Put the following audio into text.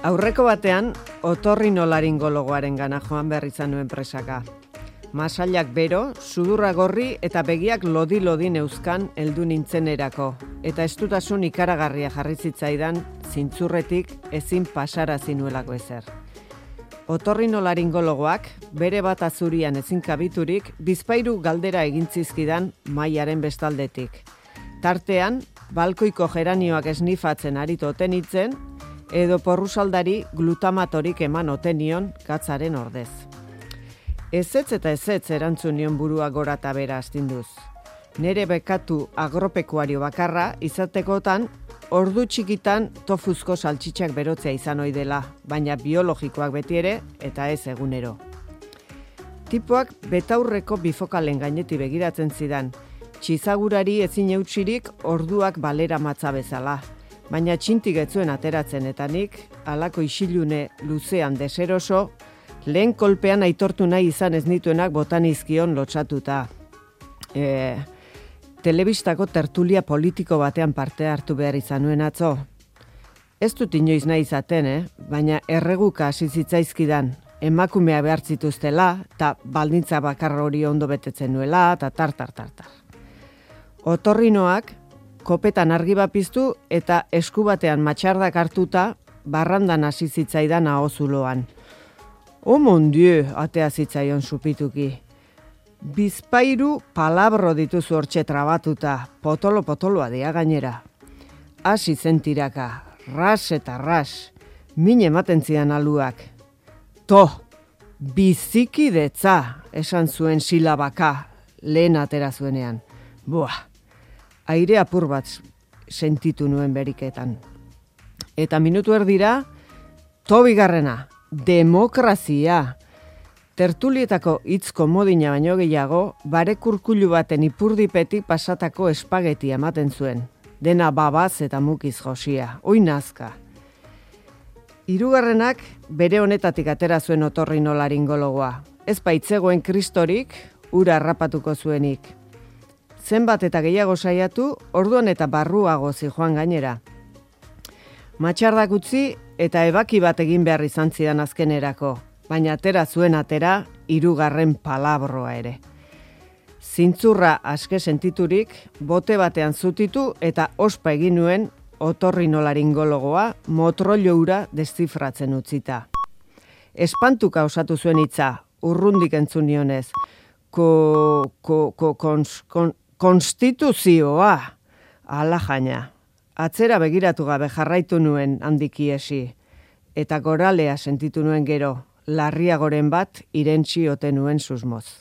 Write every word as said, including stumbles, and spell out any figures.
Aurreko batean, otorrinolaringologoaren gana joan behar izan nuen presaka. Masailak bero, sudurra gorri eta begiak lodi-lodi neuzkan heldu nintzenerako. Eta estutasun ikaragarria jarri zitzaidan, zintzurretik ezin pasarazi nuelako ezer. Otorrinolaringologoak, bere bat azurian ezin kabiturik, bizpahiru galdera egintzizkidan mahaiaren bestaldetik. Tartean, balkoiko geranioak esnifatzen aritu oten itzen, edo porrusaldari glutamatorik eman otenion gatzaren ordez. Ezetz eta ezetz erantzun nion burua gora eta bera astinduz. Nere bekatu agropekuario bakarra izatekotan ordu txikitan tofuzko saltxitxak berotzea izan ohi dela, baina biologikoak beti ere eta ez egunero. Tipoak betaurreko bifokalen gaineti begiratzen zidan, txizagurari ezin eutsirik orduak balera matza bezala. Baina txintik etzuen ateratzen eta nik, halako isilune luzean deseroso, lehen kolpean aitortu nahi izan ez nituenak botanizkion lotsatuta. E, telebistako tertulia politiko batean parte hartu behar izan nuen atzo. Ez dut inoiz nahi izaten, eh? Baina erreguka hasi zitzaizkidan, emakumea behar zituztela, eta baldintza bakar hori ondo betetzen nuela, eta tar-tar-tar-tar. Otorrinoak, kopetan argi bat piztu eta esku batean matxardak hartuta barrandan hasi zitzaidan ahozuloan. O mon dieu, atea zitzaion supituki. Bizpahiru palabro dituzu hortxe trabatuta, potolo-potoloa dia gainera. Hasi zen tiraka, ras eta ras, min ematen zidan aluak. To, bizikidetza, esan zuen silabaka, lehen atera zuenean. Buah! Aire apur bat sentitu nuen beriketan. Eta minutu erdira, to bigarrena, demokrazia. Tertulietako hitz komodina baino gehiago, bare kurkulu baten ipurdipetik pasatako espageti ematen zuen. Dena babaz eta mukiz josia, oi nazka. Hirugarrenak bere honetatik atera zuen otorrinolaringologoa. Ez baitzegoen kristorik, ura harrapatuko zuenik. Zenbat eta gehiago saiatu, orduan eta barruago zijoan gainera. Matxardak utzi eta ebaki bat egin behar izan zidan azkenerako, baina atera zuen atera hirugarren palabroa ere. Zintzurra aske sentiturik, bote batean zutitu eta ospa egin nuen otorrinolaringologoa motrollo hura deszifratzen utzita. Espantuka osatu zuen hitza, urrundik entzun nionez. Ko, ko, ko, kons, kon, konstituzioa, ala jaina. Atzera begiratu gabe jarraitu nuen handikiesi, eta goralea sentitu nuen gero, larriagoren bat irentsi ote nuen susmoz.